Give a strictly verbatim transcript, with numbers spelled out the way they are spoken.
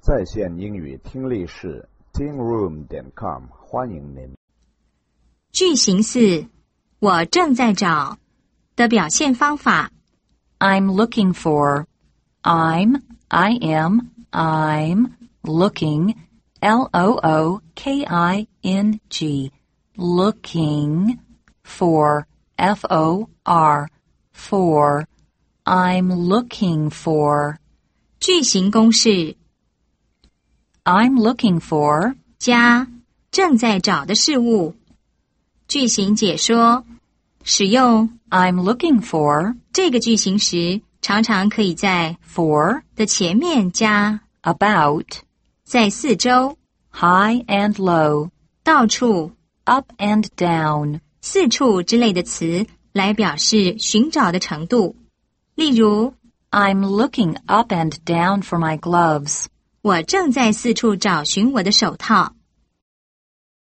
在线英语听力室 teen room 点 com 欢迎您。 句型四，我正在找的表现方法。 I'm looking for. I'm, I am, I'm looking, L O O K I N G, looking for, F O R, for, I'm looking for. 句型公式 I'm looking for 加正在找的事物。句型解说，使用 I'm looking for 这个句型时，常常可以在 for 的前面加 about 在四周 high and low 到处 up and down 四处之类的词来表示寻找的程度。例如 I'm looking up and down for my gloves. 我正在四处找寻我的手套。